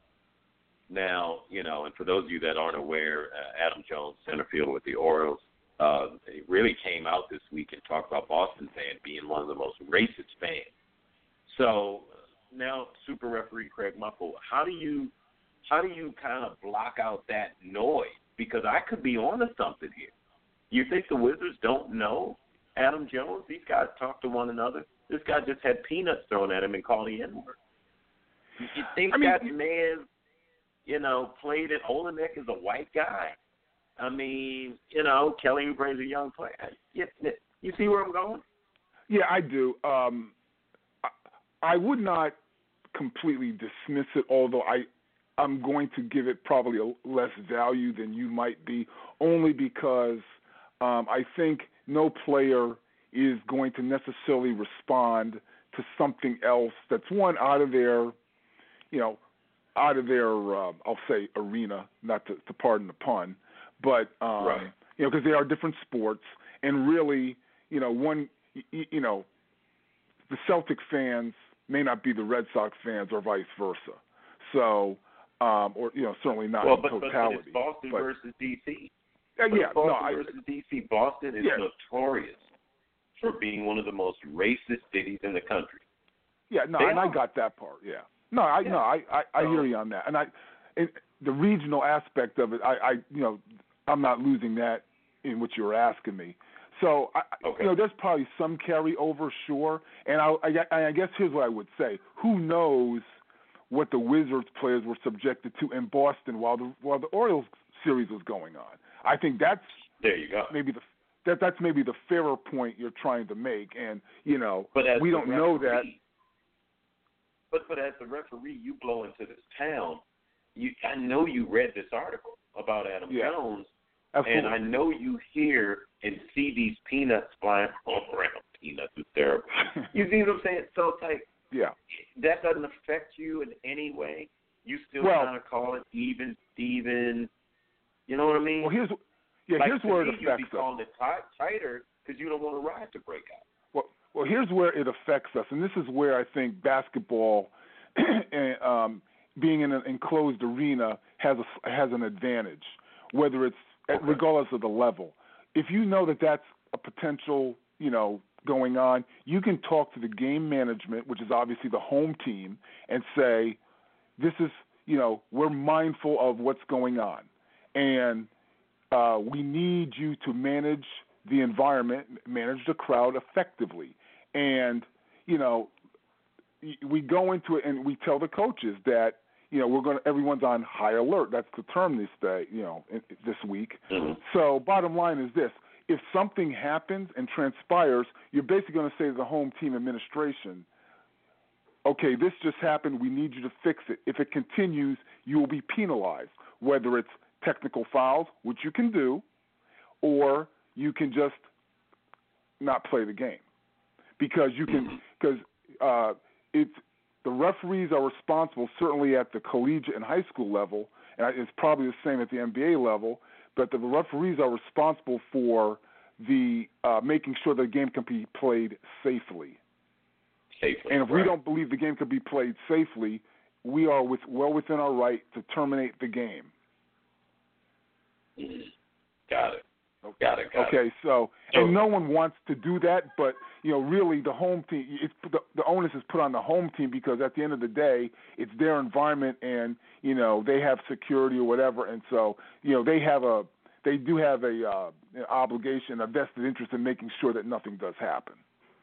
Now, you know, and for those of you that aren't aware, uh, Adam Jones, center fielder with the Orioles, uh, he really came out this week and talked about Boston fans being one of the most racist fans. So uh, now, super referee Craig Muffle, how do you how do you kind of block out that noise? Because I could be onto something here. You think the Wizards don't know Adam Jones? These guys talk to one another. This guy just had peanuts thrown at him and called the N-word. You think I mean, that man, you know, played it? Olenek is a white guy. I mean, you know, Kelly Oubre's a young player. You, you see where I'm going? Yeah, I do. Um, I, I would not completely dismiss it, although I I'm going to give it probably a less value than you might be, only because um, I think no player is going to necessarily respond to something else that's one out of their, you know, out of their, uh, I'll say arena, not to, to pardon the pun, but um, right. you know, because they are different sports, and really, you know, one, you, you know, the Celtic fans may not be the Red Sox fans, or vice versa. So, um, or you know, certainly not well, in but, totality. But, but it's Boston but, versus D C. Uh, yeah, Boston no, I, versus D C. Boston is yeah. notorious for being one of the most racist cities in the country. Yeah, no, They and are. I got that part. Yeah, no, I yeah. no, I, I, I so, hear you on that, and I, and the regional aspect of it, I, I, you know, I'm not losing that in what you were asking me. So, I, okay. you know, there's probably some carryover, sure, and I, I, I guess here's what I would say: who knows what the Wizards players were subjected to in Boston while the while the Orioles series was going on? I think that's there you go. Maybe the that that's maybe the fairer point you're trying to make, and you know, but as we don't referee, know that. But but as the referee, you blow into this town. You I know you read this article about Adam yeah. Jones, Absolutely. and I know you hear and see these peanuts flying all around. Peanuts is terrible. You see what I'm saying? So it's like, yeah, that doesn't affect you in any way. You still well, kind of call it even, Steven. You know what I mean? Well, here's yeah, like, here's where it me, affects you'd be calling it tight, tighter because you don't want a ride to break out. Well, well, here's where it affects us, and this is where I think basketball, and, um, being in an enclosed arena, has a, has an advantage, whether it's okay. regardless of the level. If you know that that's a potential, you know, going on, you can talk to the game management, which is obviously the home team, and say, this is, you know, we're mindful of what's going on, and uh, we need you to manage the environment, manage the crowd effectively. And, you know, we go into it and we tell the coaches that, you know, we're going to, everyone's on high alert. That's the term this day, you know, this week. Mm-hmm. So bottom line is this: if something happens and transpires, you're basically going to say to the home team administration, okay, this just happened. We need you to fix it. If it continues, you will be penalized, whether it's technical fouls, which you can do, or you can just not play the game, because you can because uh, it's the referees are responsible, certainly at the collegiate and high school level, and it's probably the same at the N B A level. But the referees are responsible for the uh, making sure the game can be played safely. Safely, and if right. we don't believe the game can be played safely, we are with, well within our right to terminate the game. Mm-hmm. Got it. Got it. Got okay, it. so, so and no one wants to do that, but you know, really, the home team, it's the, the onus is put on the home team, because at the end of the day, it's their environment, and you know, they have security or whatever, and so you know, they have a, they do have a uh, an obligation, a vested interest in making sure that nothing does happen.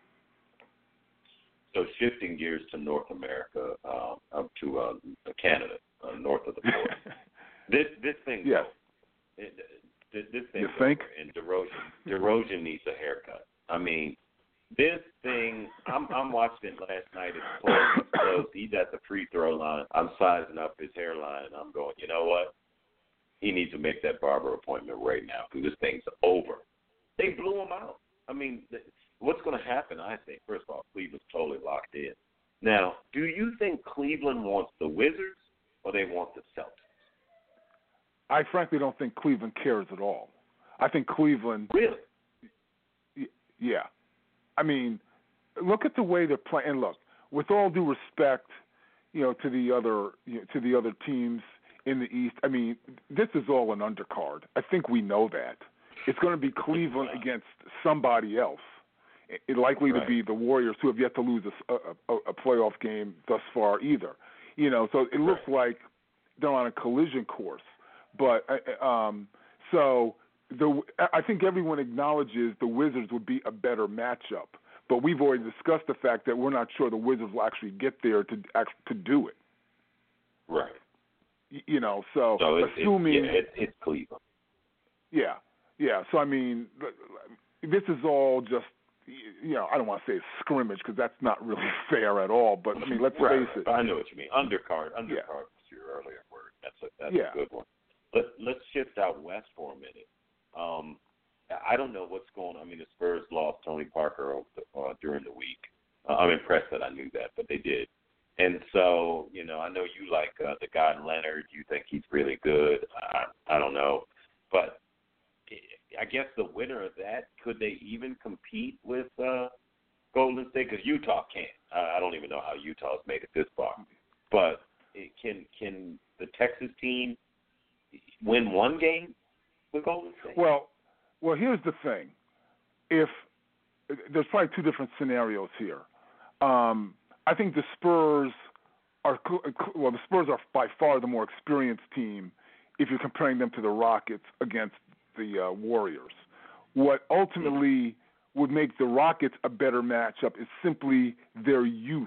So shifting gears to North America, uh, up to uh, Canada, uh, north of the border. this this thing. Yes. It, This, this thing you think? And DeRozan, DeRozan needs a haircut. I mean, this thing. I'm I'm watching it last night. It's close. close. He's at the free throw line. I'm sizing up his hairline. And I'm going, you know what? He needs to make that barber appointment right now, because this thing's over. They blew him out. I mean, what's going to happen? I think first of all, Cleveland's totally locked in. Now, do you think Cleveland wants the Wizards or they want the Celtics? I frankly don't think Cleveland cares at all. I think Cleveland really, yeah. I mean, look at the way they're playing. And look, with all due respect, you know, to the other you know, to the other teams in the East. I mean, this is all an undercard. I think we know that. It's going to be Cleveland against somebody else. It's likely right. to be the Warriors, who have yet to lose a, a, a playoff game thus far either. You know, so it looks right. like they're on a collision course. But um, so the I think everyone acknowledges the Wizards would be a better matchup. But we've already discussed the fact that we're not sure the Wizards will actually get there to to do it. Right. You know, so, so it's, assuming it's, yeah, it's, it's Cleveland. Yeah, yeah. So I mean, this is all just you know I don't want to say it's scrimmage, because that's not really fair at all. But I mean, let's right. face it. I know what you mean. Undercard. Undercard yeah. was your earlier word. a, that's yeah. a good one. Let, let's shift out west for a minute. Um, I don't know what's going on. I mean, the Spurs lost Tony Parker over the, uh, during the week. Uh, I'm impressed that I knew that, but they did. And so, you know, I know you like uh, the guy Leonard. You think he's really good. I, I don't know. But I guess the winner of that, could they even compete with uh, Golden State? Because Utah can't. I, I don't even know how Utah's made it this far. But it, can can the Texas team win one game with Golden State? Well, well, here's the thing. If there's probably two different scenarios here. Um, I think the Spurs are well. The Spurs are by far the more experienced team if you're comparing them to the Rockets against the uh, Warriors. What ultimately would make the Rockets a better matchup is simply their youth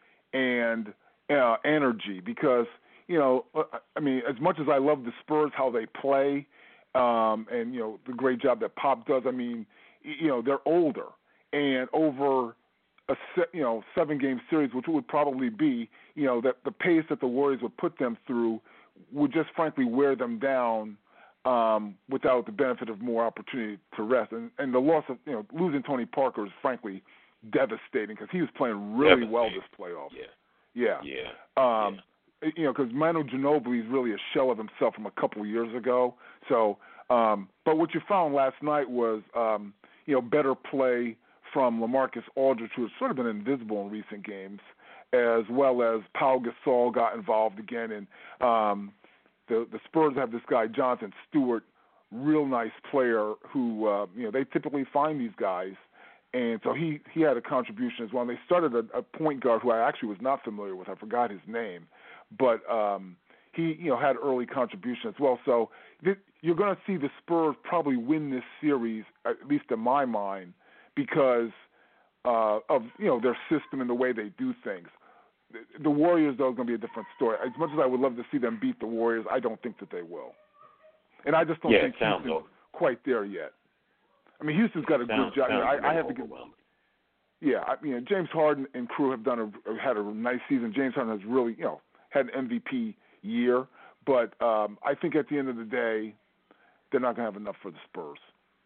and uh, energy. Because you know, I mean, as much as I love the Spurs, how they play, um, and you know the great job that Pop does. I mean, you know, they're older, and over a you know seven game series, which would probably be, you know, that the pace that the Warriors would put them through would just frankly wear them down um, without the benefit of more opportunity to rest. And and the loss of you know losing Tony Parker is frankly devastating because he was playing really well this playoff. Yeah. Yeah. Yeah. Um, yeah. You know, because Manu Ginobili is really a shell of himself from a couple of years ago. So, um, but what you found last night was, um, you know, better play from LaMarcus Aldridge, who has sort of been invisible in recent games, as well as Pau Gasol got involved again. And um, the the Spurs have this guy, Jonathan Stewart, real nice player who, uh, you know, they typically find these guys. And so he, he had a contribution as well. And they started a, a point guard who I actually was not familiar with. I forgot his name. But um, he, you know, had early contribution as well. So th- you're going to see the Spurs probably win this series, at least in my mind, because uh, of, you know, their system and the way they do things. The, the Warriors, though, is going to be a different story. As much as I would love to see them beat the Warriors, I don't think that they will. And I just don't yeah, think Houston's over. quite there yet. I mean, Houston's got a sounds, good job. Sounds I, I have to get. Yeah, I mean, James Harden and crew have done a had a nice season. James Harden has really, you know, had an M V P year, but um, I think at the end of the day, they're not going to have enough for the Spurs.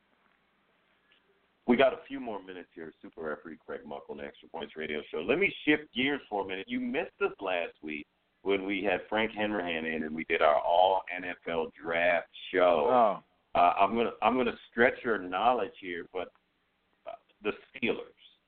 We got a few more minutes here. Super referee Craig Muckle, the Extra Points Radio Show. Let me shift gears for a minute. You missed us last week when we had Frank Henrihan in and we did our all N F L draft show. Oh. Uh, I'm gonna I'm gonna stretch your knowledge here, but uh, the Steelers.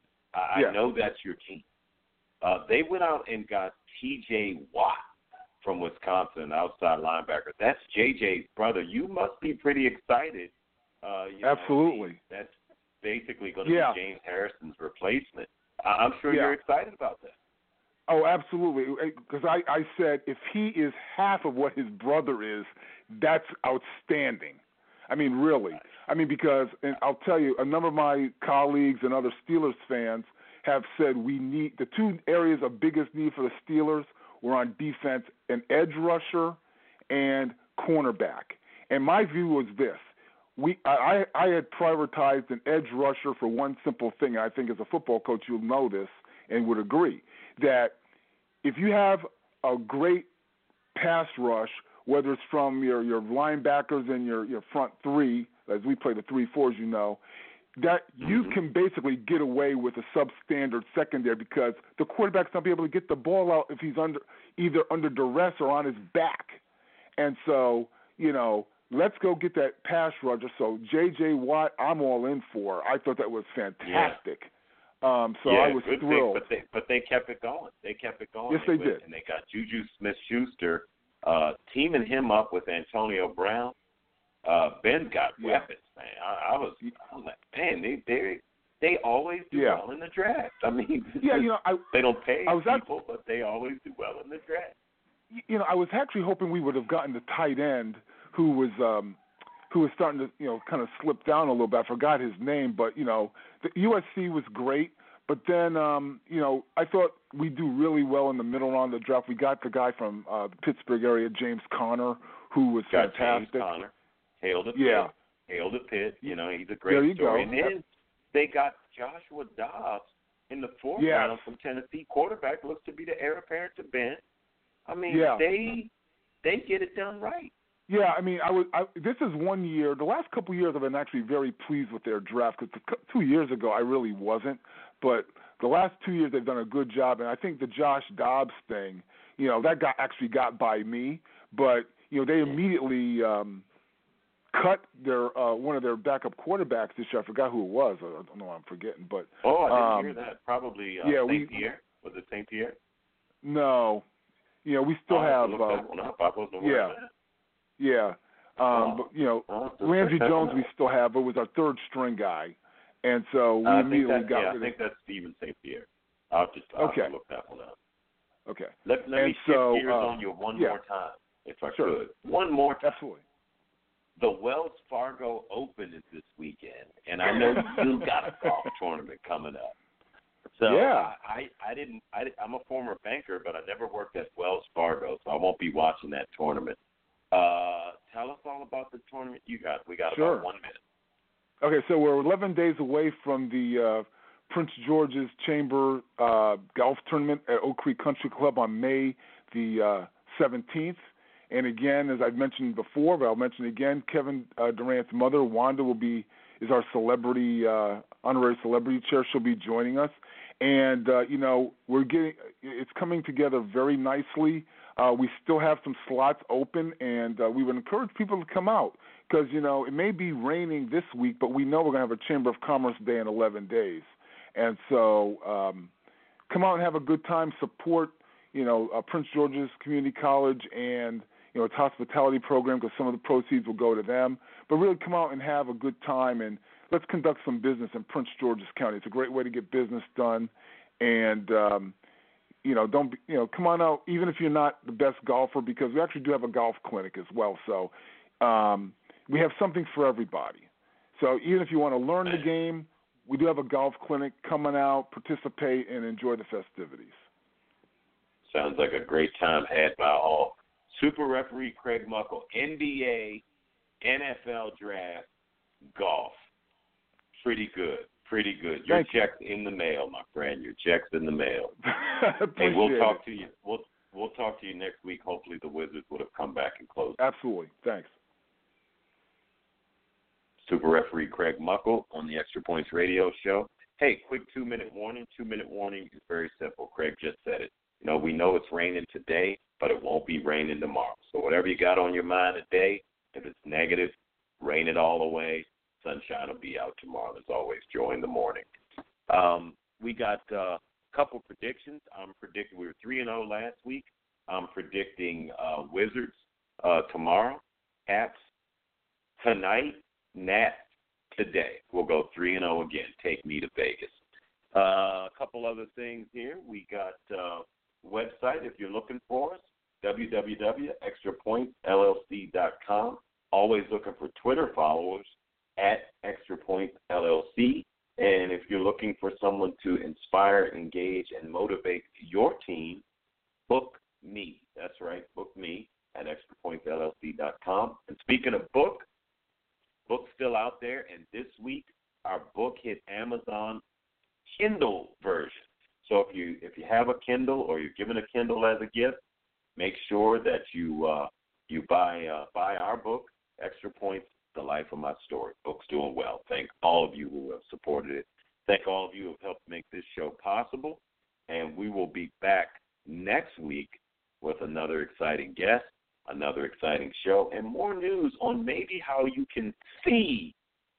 I, yeah. I know that's your team. Uh, they went out and got T J Watt from Wisconsin, outside linebacker. That's J J's brother. You must be pretty excited. Uh, you Absolutely. Know, that's basically going to yeah. be James Harrison's replacement. I, I'm sure yeah. you're excited about that. Oh, absolutely. Because I, I said if he is half of what his brother is, that's outstanding. I mean, really. I mean, because, and I'll tell you, a number of my colleagues and other Steelers fans have said we need, the two areas of biggest need for the Steelers were on defense, an edge rusher and cornerback. And my view was this. We, I, I had prioritized an edge rusher for one simple thing, and I think as a football coach you'll know this and would agree, that if you have a great pass rush, whether it's from your, your linebackers and your, your front three, as we play the three fours, you know, that you mm-hmm. can basically get away with a substandard secondary because the quarterback's not be able to get the ball out if he's under either under duress or on his back. And so, you know, let's go get that pass rusher. So J J Watt, I'm all in for. I thought that was fantastic. Yeah. Um, so yeah, I was good thrilled. Pick, but they but they kept it going. They kept it going. Yes, they, they went, did. And they got Juju Smith-Schuster uh, teaming him up with Antonio Brown. Uh, Ben got yeah. weapons, man. I, I was, I was like, man, they they they always do yeah. well in the draft. I mean, yeah, you know, I, they don't pay I was people, but they always do well in the draft. You know, I was actually hoping we would have gotten the tight end who was um, who was starting to, you know, kind of slip down a little bit. I forgot his name, but you know, the U S C was great. But then, um, you know, I thought we'd do really well in the middle round of the draft. We got the guy from uh, the Pittsburgh area, James Conner, who was got fantastic. James Conner. Hail to yeah. Pitt. Hail to Pitt. You know, he's a great there you story. Go. And then they got Joshua Dobbs in the fourth yes. round from Tennessee. Quarterback looks to be the heir apparent to Ben. I mean, yeah. they they get it done right. Yeah, I mean, I was. I, this is one year. The last couple of years, I've been actually very pleased with their draft. Because two years ago, I really wasn't. But the last two years, they've done a good job. And I think the Josh Dobbs thing, you know, that got actually got by me. But you know, they immediately um, cut their uh, one of their backup quarterbacks this year. I forgot who it was. I don't know. I'm forgetting. But oh, I didn't um, hear that. Probably uh, yeah, Saint we, Pierre. Was it Saint Pierre? No. You know, we still I'll have. have to look uh, that one up. I wasn't aware yeah. of that. Yeah, um, Oh. but you know, Oh, Ramsey Jones we still have, but was our third string guy, and so we uh, I think immediately that, got yeah, rid of. I think that's Steven Saint Pierre. I'll just I'll Okay. have to look that one up. Okay. Let, let and me shift so, gears uh, on you one yeah. more time, if I Sure. could. One more time. Absolutely. The Wells Fargo Open is this weekend, and I know you got a golf tournament coming up. So yeah. I, I didn't. I, I'm a former banker, but I never worked at Wells Fargo, so I won't be watching that tournament. Uh, tell us all about the tournament you got. We got Sure. about one minute. Okay, so we're eleven days away from the uh, Prince George's Chamber uh, Golf Tournament at Oak Creek Country Club on May the uh, seventeenth. And again, as I've mentioned before, but I'll mention again, Kevin uh, Durant's mother, Wanda, will be is our celebrity uh, honorary celebrity chair. She'll be joining us, and uh, you know we're getting it's coming together very nicely. Uh, we still have some slots open, and uh, we would encourage people to come out because you know it may be raining this week, but we know we're going to have a Chamber of Commerce Day in eleven days, and so um, come out and have a good time. Support you know uh, Prince George's Community College and you know, its hospitality program because some of the proceeds will go to them. But really come out and have a good time and let's conduct some business in Prince George's County. It's a great way to get business done. And, um, you know, don't, be, you know, come on out, even if you're not the best golfer, because we actually do have a golf clinic as well. So um, we have something for everybody. So even if you want to learn the game, we do have a golf clinic. Coming out, participate, and enjoy the festivities. Sounds like a great time had by all. Super referee Craig Muckle, N B A, N F L draft, golf. Pretty good, pretty good. Your Thank check's you. in the mail, my friend. Your check's in the mail. Appreciate hey, we'll talk it. to you. We'll we'll talk to you next week. Hopefully, the Wizards would have come back and closed. Absolutely. Thanks. Super referee Craig Muckle on the Extra Points Radio Show. Hey, quick two-minute warning. Two-minute warning is very simple. Craig just said it. You know, we know it's raining today, but it won't be raining tomorrow. So whatever you got on your mind today, if it's negative, rain it all away. Sunshine will be out tomorrow. There's always joy in the morning. Um, we got uh, a couple predictions. I'm predicting we were three and oh last week. I'm predicting uh, Wizards uh, tomorrow, Caps tonight, Nats today. We'll go three and oh again. Take me to Vegas. Uh, a couple other things here. We got uh, website if you're looking for us, w w w dot extra points l l c dot com. Always looking for Twitter followers at Extra Points L L C. And if you're looking for someone to inspire, engage, and motivate your team, book me. That's right, book me at extra points l l c dot com. And speaking of book, book's still out there. And this week, our book hit Amazon Kindle version. So if you if you have a Kindle or you're given a Kindle as a gift, make sure that you uh, you buy uh, buy our book, Extra Points, The Life of My Story. Book's doing well. Thank all of you who have supported it. Thank all of you who have helped make this show possible. And we will be back next week with another exciting guest, another exciting show, and more news on maybe how you can see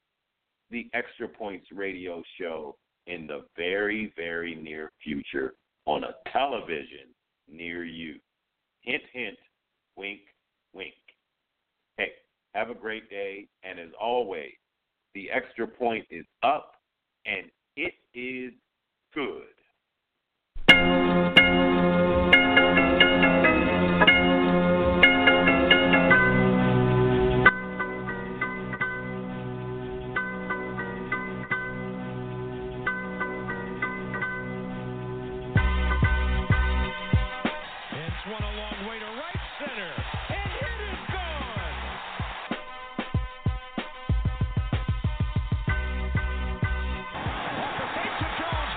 the Extra Points radio show in the very, very near future on a television near you. Hint, hint, wink, wink. Hey, have a great day, and as always, the Extra Point is up, and it is good. Jones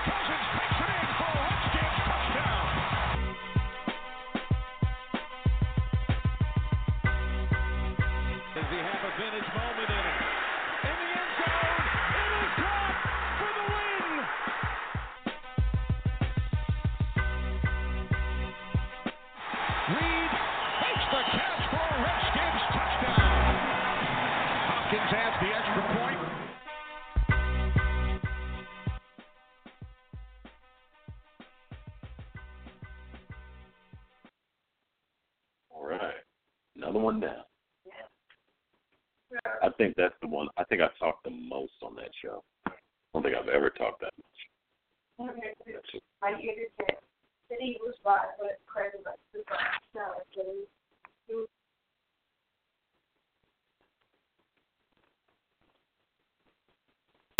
another one down. Yeah. I think that's the one. I think I talked the most on that show. I don't think I've ever talked that much. Okay. I hear that the Eagles bought, but Craig was like, no,